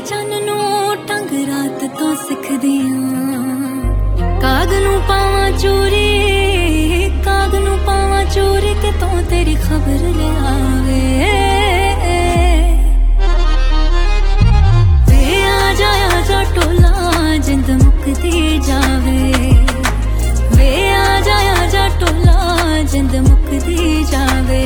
ਚੰਨ ਨੂੰ ਟੰਗ ਰਾਤ ਤੋਂ ਸਿੱਖਦੀਆਂ। ਕਾਗ ਨੂੰ ਪਾਵਾਂ ਚੋਰੀ, ਕਾਗ ਨੂੰ ਪਾਵਾਂ ਚੋਰੀ, ਕਿਤੋਂ ਤੇਰੀ ਖਬਰ ਲਿਆਵੇ। ਵੇ ਆ ਜਾ ਟੋਲਾ ਜਿੰਦ ਮੁੱਕਦੀ ਜਾਵੇ। ਵੇ ਆ ਜਾ ਟੋਲਾ ਜਿੰਦ ਮੁੱਕਦੀ ਜਾਵੇ।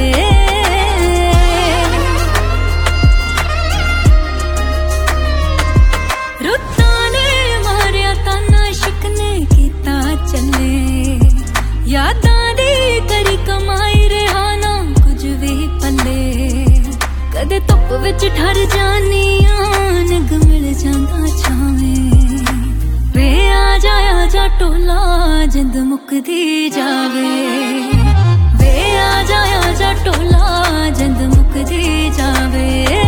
ਰੁੱਤਾਂ ਨੇ ਮਾਰਿਆ ਤਾਨਾ, ਇਸ਼ਕ ਨੇ ਕੀਤਾ ਚੱਲੇ। ਯਾਦਾਂ ਦੀ ਕਰੀ ਕਮਾਈ, ਰਿਹਾ ਨਾ ਕੁਝ ਵੀ ਪੱਲੇ। ਕਦੇ ਧੁੱਪ ਵਿੱਚ ਠਰ ਜਾਨੀਆਂ, ਨਿੱਘ ਮਿਲ ਜਾਂਦਾ ਛਾਵੇਂ। ਵੇ ਆ ਜਾ ਟੋਲਾ ਜਿੰਦ ਮੁੱਕਦੀ ਜਾਵੇ। ਵੇ ਆ ਜਾ ਟੋਲਾ ਜਿੰਦ ਮੁੱਕਦੀ ਜਾਵੇ।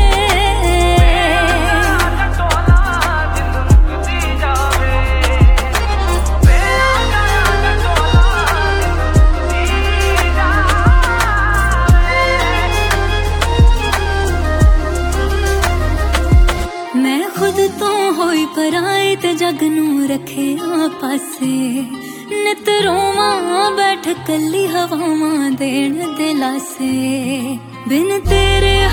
ਮੈਂ ਖੁਦ ਤੋਂ ਹੋਈ ਪਰਾਈ ਤੇ ਜੱਗ ਨੂੰ ਰੱਖਿਆ ਪਾਸੇ। ਨਿਤ ਰੋਵਾਂ ਬੈਠ ਕੱਲੀ ਹਵਾਵਾਂ ਦੇਣ ਦੇ ਲਾਸੇ। ਬਿਨ ਤੇਰੇ